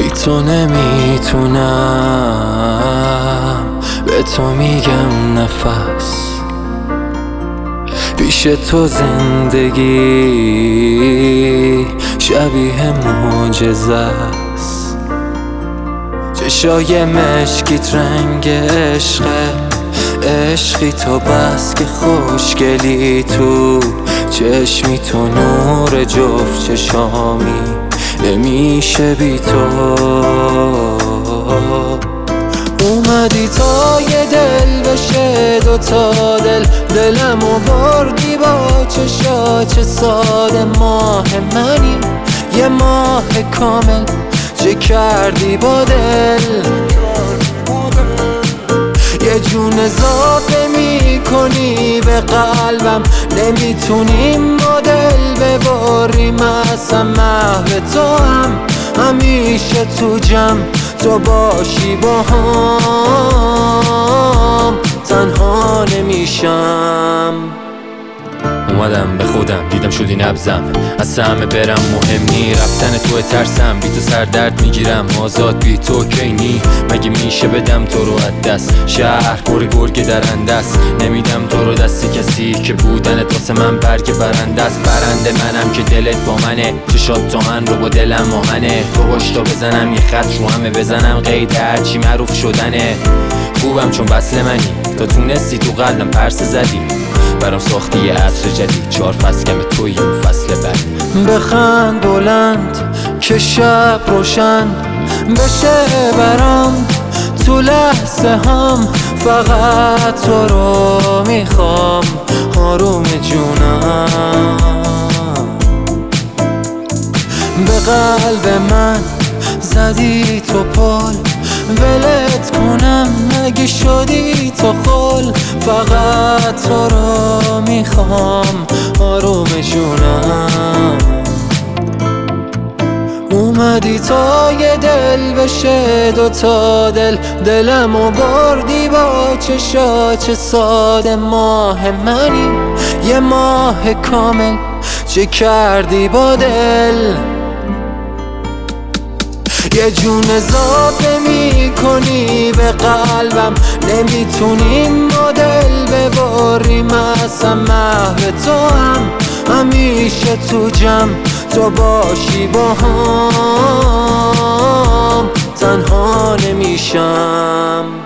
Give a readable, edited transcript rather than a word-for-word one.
بی تو نمیتونم به تو میگم نفس. پیش تو زندگی شبیه معجزه است. چشای مشکیت رنگ عشقه، عشقی تو بس که خوشگلی تو چشمی، تو نور جفت چشامی نمیشه بی تو. اومدی تا یه دل بشه دوتا دل، دلمو بردی با چشات ساده. ماه منی یه ماه کامل، چه کردی با دل؟ یه جون اضافه میکنی به قلبم، نمیتونیم مدل بباریم اصلا. محو تو هم همیشه تو جمع، تو باشی با هم تنها نمیشم. اومدم به خودم دیدم شدی نبزم، از همه برم مهم نی. رفتن تو ترسم، بی تو سردرد میگیرم. آزاد بی تو کینی، مگه میشه بدم تو رو از دست؟ شهر گرگ درنده است، نمیدم تو رو دست کسی که بودنت واسه من برگ برنده است. برنده منم که دلت با منه، چشات تو من رو با دلم آهنه. تو باش تا بزنم یه خط رو همه بزنم، قید هرچی معروف شدنه. خوبم چون وصل منی، تا تونستی تو قلبم پرسه زدی. برام ساختی یه عصر جدید، 4 فصل کم توی اون فصل بعد. بخند بلند که شب روشن بشه برام، تو لحظه هم فقط تو رو میخوام. آروم جونم به قلب من زدی تو پل، ولت کنم مگه شدی تو خل؟ فقط تو رو میخوام آروم جونم. اومدی تا یه دل بشه دوتا دل، دلمو بردی با چشات ساده. ماه منی یه ماه کامل، چه کردی با دل؟ یه جون اضافه میکنی به قلبم، نمیتونیم مدل بباریم اصلا. محو تو هم همیشه تو جمع، تو باشی با هم تنها نمیشم.